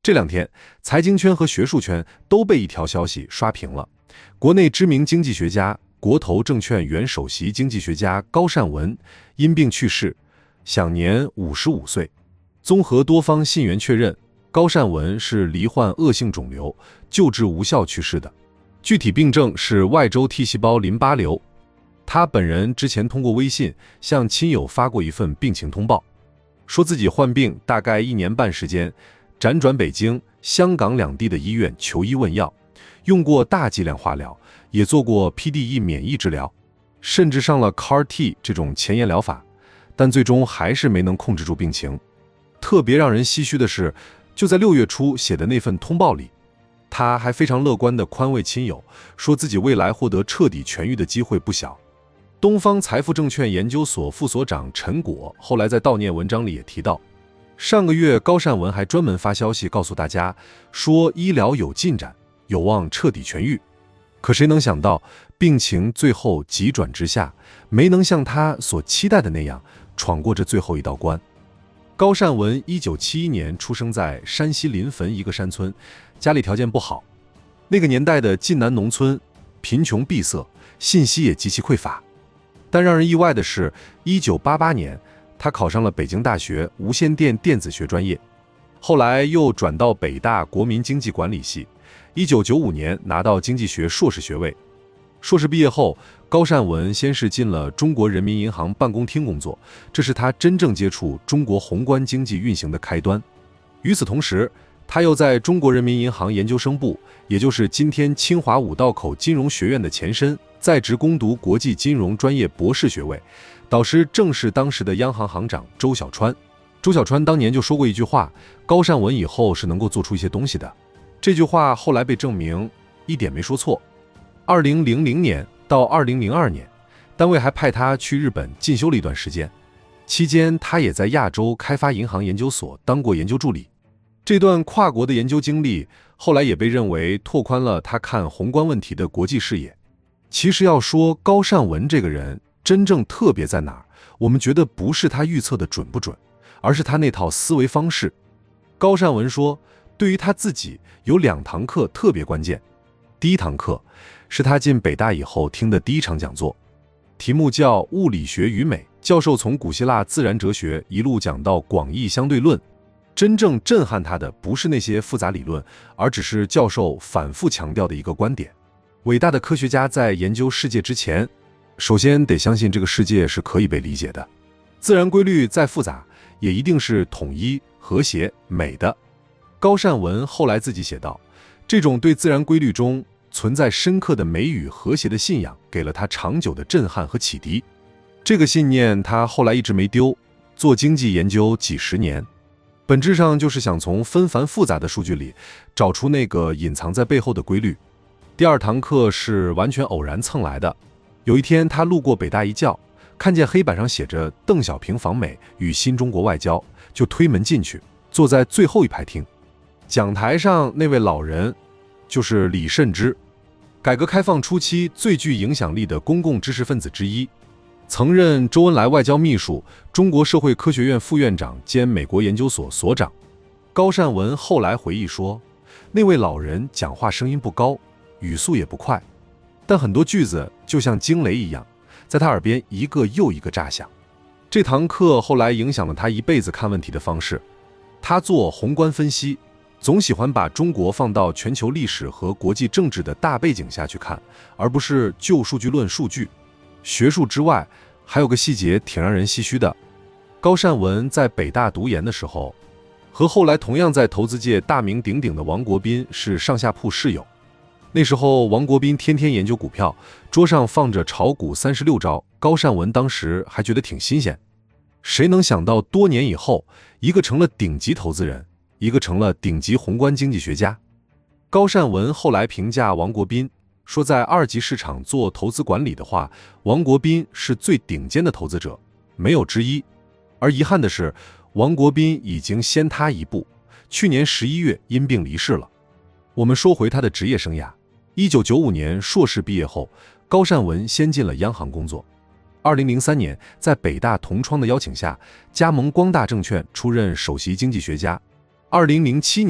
这两天，财经圈和学术圈都被一条消息刷屏了。国内知名经济学家、国投证券原首席经济学家高善文因病去世，享年55岁。综合多方信源确认，高善文是罹患恶性肿瘤，救治无效去世的。具体病症是外周 T 细胞淋巴瘤。他本人之前通过微信向亲友发过一份病情通报，说自己患病大概1年半时间，辗转北京、香港两地的医院求医问药，用过大剂量化疗，也做过 PDE 免疫治疗，甚至上了 CAR-T 这种前沿疗法，但最终还是没能控制住病情。特别让人唏嘘的是，就在6月初写的那份通报里，他还非常乐观地宽慰亲友，说自己未来获得彻底痊愈的机会不小。东方财富证券研究所副所长陈果后来在悼念文章里也提到，上个月高善文还专门发消息告诉大家，说医疗有进展，有望彻底痊愈。可谁能想到，病情最后急转直下，没能像他所期待的那样闯过这最后一道关。高善文1971年出生在山西临汾一个山村，家里条件不好。那个年代的晋南农村贫穷闭塞，信息也极其匮乏。但让人意外的是，1988年他考上了北京大学无线电电子学专业，后来又转到北大国民经济管理系，1995年拿到经济学硕士学位。硕士毕业后，高善文先是进了中国人民银行办公厅工作，这是他真正接触中国宏观经济运行的开端。与此同时，他又在中国人民银行研究生部，也就是今天清华五道口金融学院的前身，在职攻读国际金融专业博士学位，导师正是当时的央行行长周小川。周小川当年就说过一句话，高善文以后是能够做出一些东西的。这句话后来被证明一点没说错。2000年到2002年，单位还派他去日本进修了一段时间，期间他也在亚洲开发银行研究所当过研究助理。这段跨国的研究经历后来也被认为拓宽了他看宏观问题的国际视野。其实要说高善文这个人真正特别在哪儿，我们觉得不是他预测的准不准，而是他那套思维方式。高善文说，对于他自己有2堂课特别关键。第一堂课是他进北大以后听的第一场讲座，题目叫《物理学与美》，教授从古希腊自然哲学一路讲到广义相对论。真正震撼他的不是那些复杂理论，而只是教授反复强调的一个观点：伟大的科学家在研究世界之前，首先得相信这个世界是可以被理解的。自然规律再复杂，也一定是统一、和谐、美的。高善文后来自己写道，这种对自然规律中存在深刻的美与和谐的信仰，给了他长久的震撼和启迪。这个信念他后来一直没丢，做经济研究几十年，本质上就是想从纷繁复杂的数据里找出那个隐藏在背后的规律。第2堂课是完全偶然蹭来的。有一天他路过北大一教，看见黑板上写着邓小平访美与新中国外交，就推门进去，坐在最后一排听。讲台上那位老人就是李慎之，改革开放初期最具影响力的公共知识分子之一，曾任周恩来外交秘书、中国社会科学院副院长兼美国研究所所长。高善文后来回忆说，那位老人讲话声音不高，语速也不快，但很多句子就像惊雷一样，在他耳边一个又一个炸响。这堂课后来影响了他一辈子看问题的方式。他做宏观分析，总喜欢把中国放到全球历史和国际政治的大背景下去看，而不是就数据论数据。学术之外，还有个细节挺让人唏嘘的。高善文在北大读研的时候，和后来同样在投资界大名鼎鼎的王国斌是上下铺室友。那时候王国斌天天研究股票，桌上放着炒股36招，高善文当时还觉得挺新鲜。谁能想到多年以后，一个成了顶级投资人，一个成了顶级宏观经济学家。高善文后来评价王国斌说，在2级市场做投资管理的话，王国斌是最顶尖的投资者，没有之一。而遗憾的是，王国斌已经先他一步，去年11月因病离世了。我们说回他的职业生涯，1995年硕士毕业后，高善文先进了央行工作。2003年，在北大同窗的邀请下，加盟光大证券，出任首席经济学家。2007年，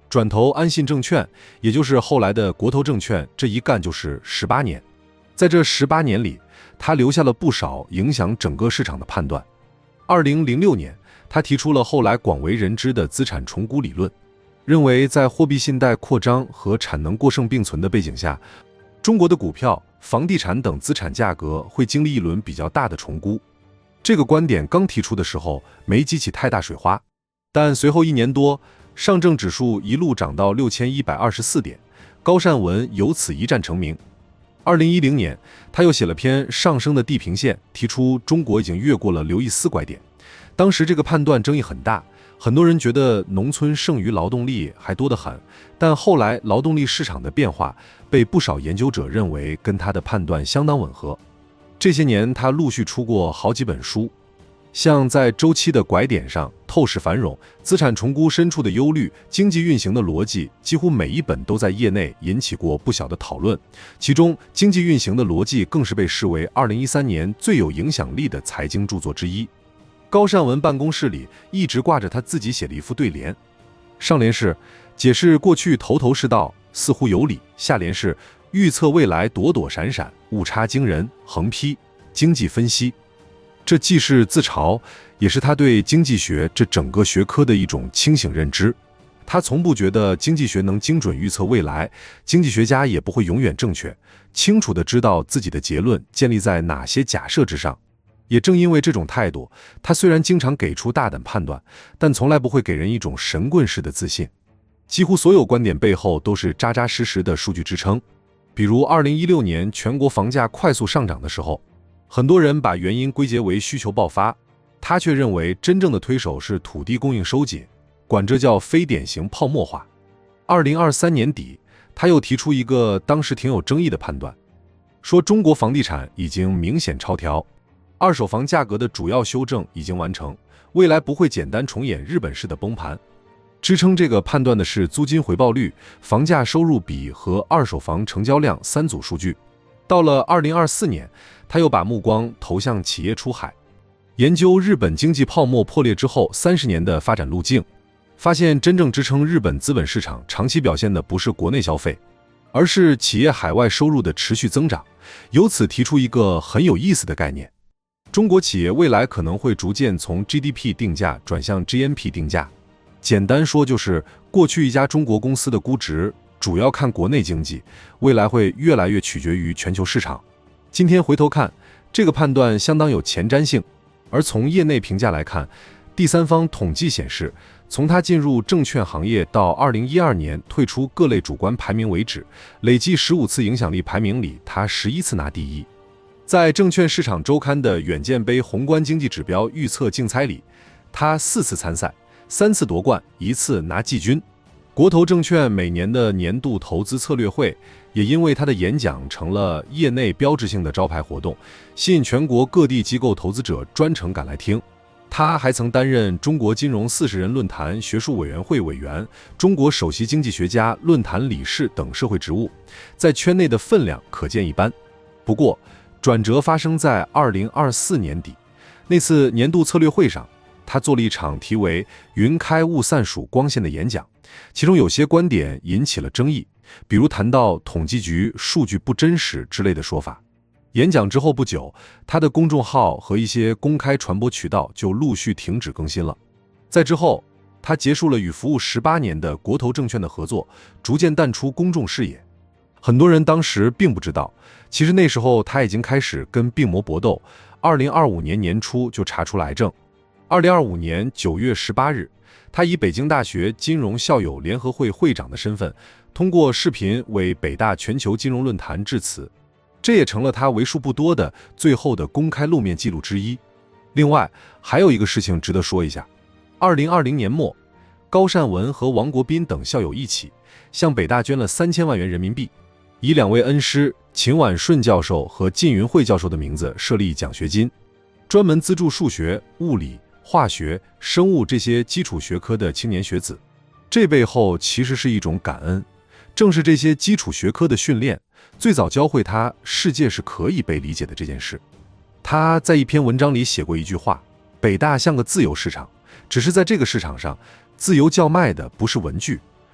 转投安信证券，也就是后来的国投证券，这一干就是18年。在这18年里，他留下了不少影响整个市场的判断。2006年，他提出了后来广为人知的资产重估理论，认为在货币信贷扩张和产能过剩并存的背景下，中国的股票、房地产等资产价格会经历一轮比较大的重估。这个观点刚提出的时候没激起太大水花，但随后1年多，上证指数一路涨到6124点，高善文由此一战成名。2010年，他又写了篇《上升的地平线》，提出中国已经越过了刘易斯拐点。当时这个判断争议很大，很多人觉得农村剩余劳动力还多得很，但后来劳动力市场的变化被不少研究者认为跟他的判断相当吻合。这些年，他陆续出过好几本书，像在周期的拐点上、透视繁荣、资产重估深处的忧虑、经济运行的逻辑，几乎每一本都在业内引起过不小的讨论。其中，经济运行的逻辑更是被视为2013年最有影响力的财经著作之一。高善文办公室里一直挂着他自己写的一副对联，上联是解释过去头头是道，似乎有理；下联是预测未来躲躲闪闪，误差惊人，横批经济分析。这既是自嘲，也是他对经济学这整个学科的一种清醒认知。他从不觉得经济学能精准预测未来，经济学家也不会永远正确，清楚地知道自己的结论建立在哪些假设之上。也正因为这种态度，他虽然经常给出大胆判断，但从来不会给人一种神棍式的自信。几乎所有观点背后都是扎扎实实的数据支撑。比如2016年全国房价快速上涨的时候，很多人把原因归结为需求爆发，他却认为真正的推手是土地供应收紧，管这叫非典型泡沫化。2023年底，他又提出一个当时挺有争议的判断，说中国房地产已经明显超调，二手房价格的主要修正已经完成，未来不会简单重演日本式的崩盘。支撑这个判断的是租金回报率、房价收入比和二手房成交量3组数据。到了2024年，他又把目光投向企业出海，研究日本经济泡沫破裂之后30年的发展路径，发现真正支撑日本资本市场长期表现的不是国内消费，而是企业海外收入的持续增长。由此提出一个很有意思的概念，中国企业未来可能会逐渐从 GDP 定价转向 GNP 定价。简单说就是，过去一家中国公司的估值主要看国内经济，未来会越来越取决于全球市场。今天回头看，这个判断相当有前瞻性。而从业内评价来看，第三方统计显示，从他进入证券行业到2012年退出各类主观排名为止，累计15次影响力排名里，他11次拿第一。在证券市场周刊的远见杯宏观经济指标预测竞猜里，他4次参赛，3次夺冠，1次拿季军。国投证券每年的年度投资策略会也因为他的演讲成了业内标志性的招牌活动，吸引全国各地机构投资者专程赶来听。他还曾担任中国金融40人论坛学术委员会委员、中国首席经济学家论坛理事等社会职务，在圈内的分量可见一斑。不过，转折发生在2024年底，那次年度策略会上，他做了一场题为“云开雾散数光线”的演讲，其中有些观点引起了争议，比如谈到统计局数据不真实之类的说法。演讲之后不久，他的公众号和一些公开传播渠道就陆续停止更新了。在之后，他结束了与服务18年的国投证券的合作，逐渐淡出公众视野。很多人当时并不知道，其实那时候他已经开始跟病魔搏斗。2025年年初就查出了癌症。2025年9月18日，他以北京大学金融校友联合会会长的身份，通过视频为北大全球金融论坛致辞，这也成了他为数不多的最后的公开露面记录之一。另外，还有一个事情值得说一下：2020年末，高善文和王国斌等校友一起向北大捐了3000万元人民币，以2位恩师秦婉顺教授和靳云慧教授的名字设立奖学金，专门资助数学、物理、化学、生物这些基础学科的青年学子。这背后其实是一种感恩，正是这些基础学科的训练，最早教会他世界是可以被理解的这件事。他在一篇文章里写过一句话：北大像个自由市场，只是在这个市场上，自由叫卖的不是文具，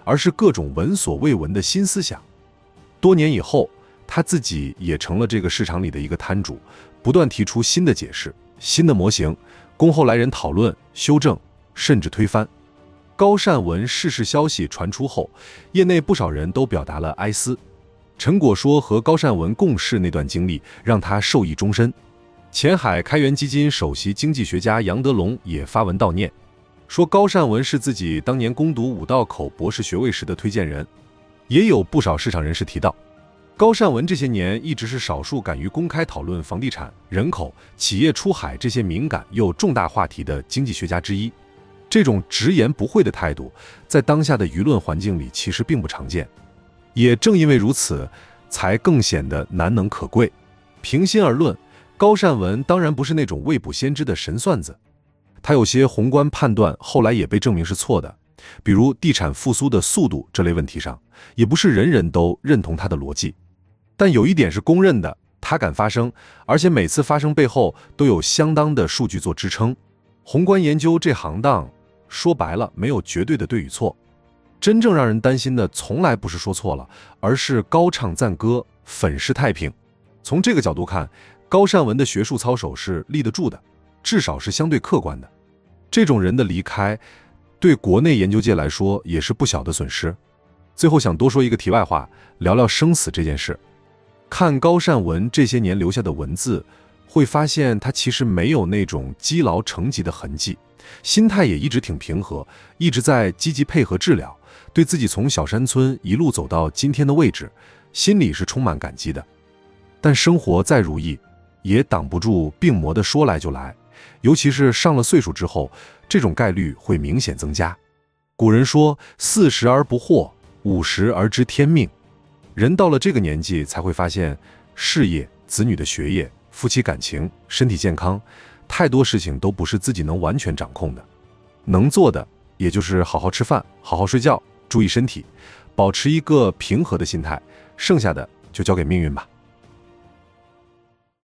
而是各种闻所未闻的新思想。多年以后，他自己也成了这个市场里的一个摊主，不断提出新的解释、新的模型，供后来人讨论、修正，甚至推翻。高善文逝世消息传出后，业内不少人都表达了哀思。陈果说，和高善文共事那段经历让他受益终身。前海开源基金首席经济学家杨德龙也发文悼念，说高善文是自己当年攻读五道口博士学位时的推荐人。也有不少市场人士提到，高善文这些年一直是少数敢于公开讨论房地产、人口、企业出海这些敏感又重大话题的经济学家之一。这种直言不讳的态度，在当下的舆论环境里其实并不常见，也正因为如此，才更显得难能可贵。平心而论，高善文当然不是那种未卜先知的神算子，他有些宏观判断后来也被证明是错的，比如地产复苏的速度这类问题上，也不是人人都认同他的逻辑。但有一点是公认的，他敢发声，而且每次发声背后都有相当的数据做支撑。宏观研究这行当，说白了没有绝对的对与错，真正让人担心的从来不是说错了，而是高唱赞歌，粉饰太平。从这个角度看，高善文的学术操守是立得住的，至少是相对客观的。这种人的离开，对国内研究界来说也是不小的损失。最后想多说一个题外话，聊聊生死这件事。看高善文这些年留下的文字，会发现他其实没有那种积劳成疾的痕迹，心态也一直挺平和，一直在积极配合治疗，对自己从小山村一路走到今天的位置，心里是充满感激的。但生活再如意，也挡不住病魔的说来就来，尤其是上了岁数之后，这种概率会明显增加。古人说40而不惑，50而知天命。人到了这个年纪才会发现，事业、子女的学业、夫妻感情、身体健康，太多事情都不是自己能完全掌控的。能做的也就是好好吃饭，好好睡觉，注意身体，保持一个平和的心态，剩下的就交给命运吧。